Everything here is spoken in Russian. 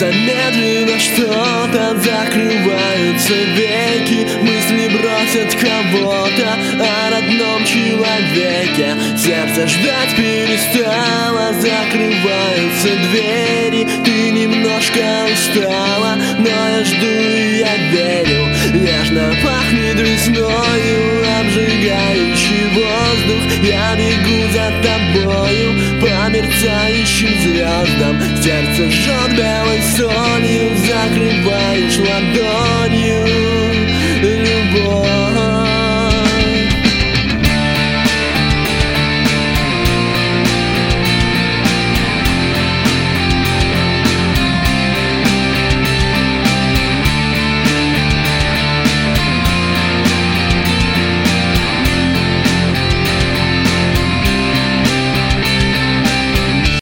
Замедленно что-то закрываются веки, мысли бросят кого-то о родном человеке. Сердце ждать перестало, закрываются двери. Ты немножко устала, но я жду и я верю. Нежно пахнет весною обжигающий воздух. Я бегу за тобою по мерцающим звездам. Сердце жжет белой солью, закрываешь ладонью.